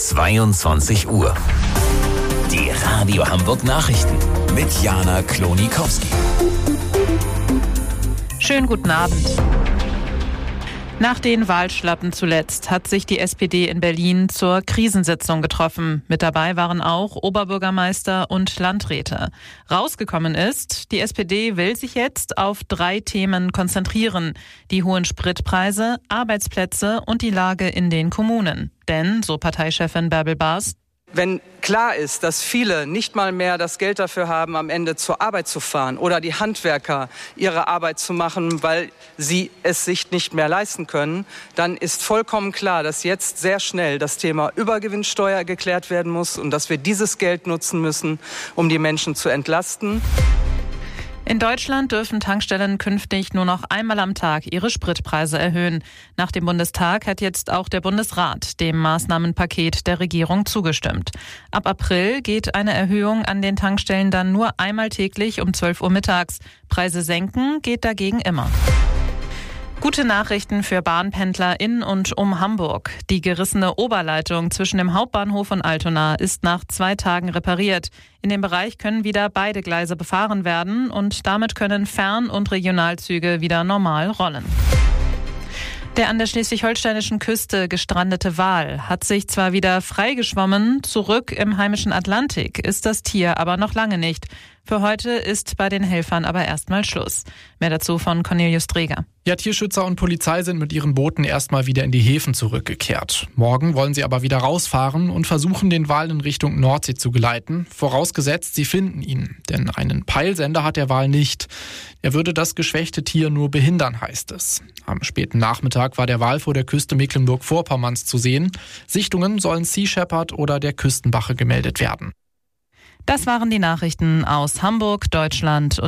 22 Uhr. Die Radio Hamburg Nachrichten mit Jana Klonikowski. Schönen guten Abend. Nach den Wahlschlappen zuletzt hat sich die SPD in Berlin zur Krisensitzung getroffen. Mit dabei waren auch Oberbürgermeister und Landräte. Rausgekommen ist, die SPD will sich jetzt auf 3 Themen konzentrieren: die hohen Spritpreise, Arbeitsplätze und die Lage in den Kommunen. Denn, so Parteichefin Bärbel Baas, wenn klar ist, dass viele nicht mal mehr das Geld dafür haben, am Ende zur Arbeit zu fahren oder die Handwerker ihre Arbeit zu machen, weil sie es sich nicht mehr leisten können, dann ist vollkommen klar, dass jetzt sehr schnell das Thema Übergewinnsteuer geklärt werden muss und dass wir dieses Geld nutzen müssen, um die Menschen zu entlasten. In Deutschland dürfen Tankstellen künftig nur noch einmal am Tag ihre Spritpreise erhöhen. Nach dem Bundestag hat jetzt auch der Bundesrat dem Maßnahmenpaket der Regierung zugestimmt. Ab April geht eine Erhöhung an den Tankstellen dann nur einmal täglich um 12 Uhr mittags. Preise senken geht dagegen immer. Gute Nachrichten für Bahnpendler in und um Hamburg. Die gerissene Oberleitung zwischen dem Hauptbahnhof und Altona ist nach 2 Tagen repariert. In dem Bereich können wieder beide Gleise befahren werden und damit können Fern- und Regionalzüge wieder normal rollen. Der an der schleswig-holsteinischen Küste gestrandete Wal hat sich zwar wieder freigeschwommen, zurück im heimischen Atlantik ist das Tier aber noch lange nicht. Für heute ist bei den Helfern aber erstmal Schluss. Mehr dazu von Cornelius Dreger. Ja, Tierschützer und Polizei sind mit ihren Booten erstmal wieder in die Häfen zurückgekehrt. Morgen wollen sie aber wieder rausfahren und versuchen, den Wal in Richtung Nordsee zu geleiten. Vorausgesetzt, sie finden ihn. Denn einen Peilsender hat der Wal nicht. Er würde das geschwächte Tier nur behindern, heißt es. Am späten Nachmittag war der Wal vor der Küste Mecklenburg-Vorpommerns zu sehen. Sichtungen sollen Sea Shepherd oder der Küstenwache gemeldet werden. Das waren die Nachrichten aus Hamburg, Deutschland.